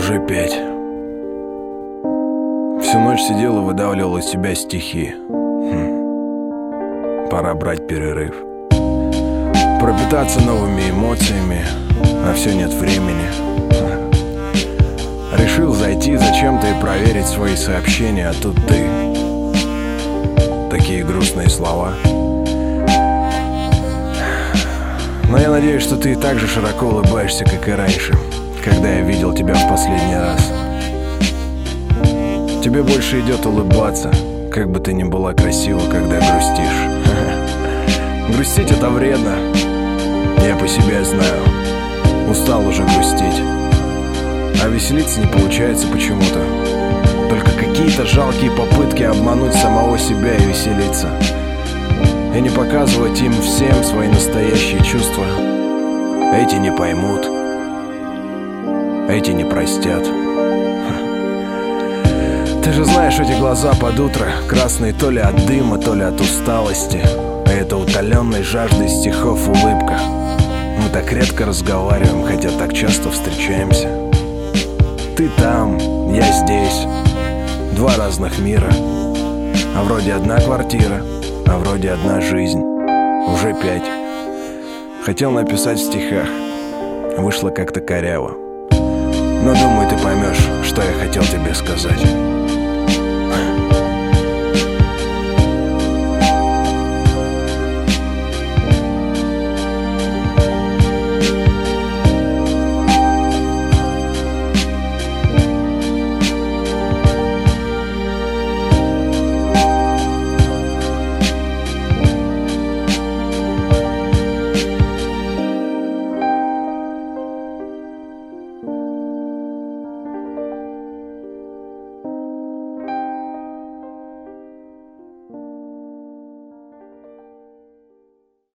Уже 5. Всю ночь сидел и выдавливал из себя стихи. Пора брать перерыв. Пропитаться новыми эмоциями, а все нет времени. Решил зайти зачем-то и проверить свои сообщения, а тут ты. Такие грустные слова. Но я надеюсь, что ты так же широко улыбаешься, как и раньше, когда я видел тебя в последний раз. Тебе больше идет улыбаться, как бы ты ни была красива, когда грустишь. Грустить — это вредно. Я по себе знаю. Устал уже грустить. А веселиться не получается почему-то. Только какие-то жалкие попытки обмануть самого себя и веселиться. И не показывать им всем свои настоящие чувства. Эти не поймут. Эти не простят. Ты же знаешь, эти глаза под утро красные то ли от дыма, то ли от усталости. А это утоленной жаждой стихов улыбка. Мы так редко разговариваем, хотя так часто встречаемся. Ты там, я здесь. Два разных мира. А вроде одна квартира, а вроде одна жизнь. Уже 5. Хотел написать в стихах. Вышло как-то коряво. Но думаю, ты поймешь, что я хотел тебе сказать.